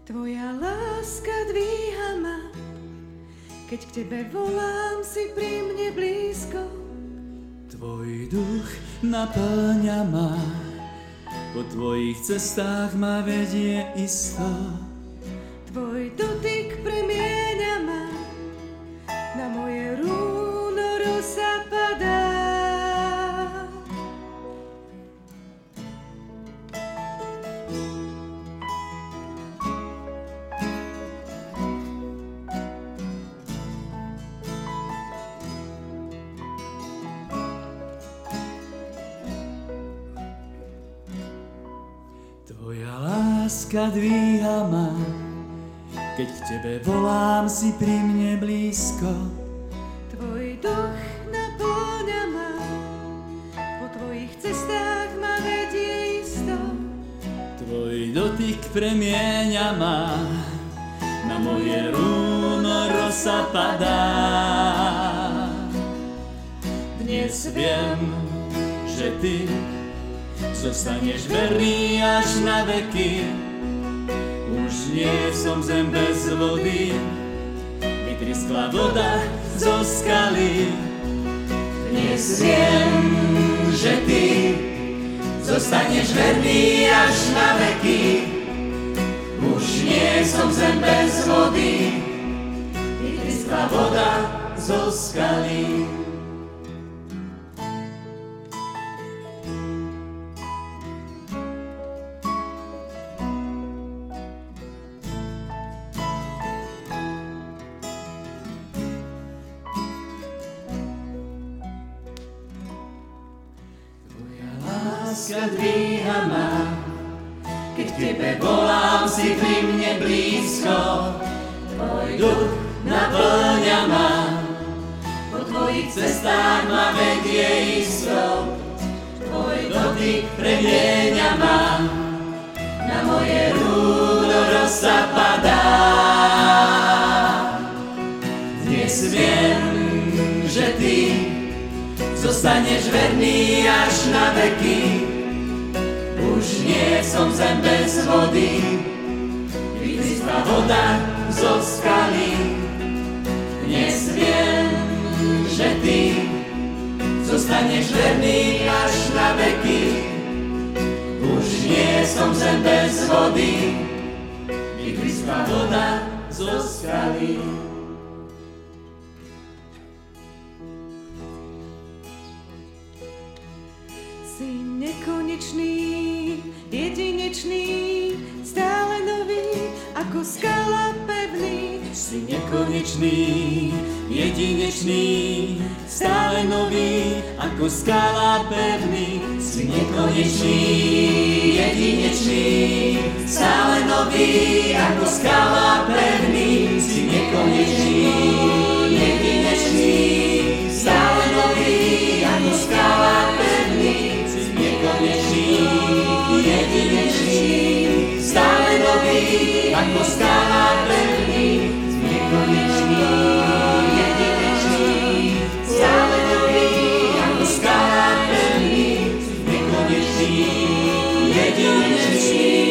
Tvoja láska dvíha ma, keď k tebe volám, si pri mne blízko. Tvoj duch naplňa ma, po tvojich cestách ma vedie isto. Tvoj dotyk premieňa ma, na moje rúno rosa padá. Tvoja láska dvíha ma, keď k tebe volám, si pri mne blízko. Tvoj duch naplňa ma, po tvojich cestách ma vedie isto. Tvoj dotyk premieňa ma, na moje rúno rosa padá. Dnes viem, že ty zostaneš verný až na veky. Už nie som zem bez vody, vytryskla voda zo skaly. Dnes viem, že ty zostaneš verný až na veky. Už nie som zem bez vody, vytryskla voda zo skaly. Láska dvíha ma, keď k tebe volám, si pri mne blízko. Tvoj duch naplňa ma, po tvojich cestách ma vedie isto. Tvoj dotyk premieňa ma, na moje rúno rosa padá. Dnes viem, že ty zostaneš verný až na veky. Už nie som zem bez vody, vytryskla voda zo skaly. Dnes viem, že ty zostaneš verný až na veky. Už nie som zem bez vody, vytryskla voda zo skaly. Si nekonečný, jedinečný, stále nový, ako skala pevný. Si nekonečný, jedinečný, stále nový, ako skala pevný. Si nekonečný, jedinečný, stále nový, ako skala pevný. Si nekonečný, jedinečný, stále nový, ako skala pevný. Nekonečný, jedinečný, stále nový, ako skala pevný. Nekonečný, jedinečný, stále nový, ako skala pevný. Nekonečný, jedinečný,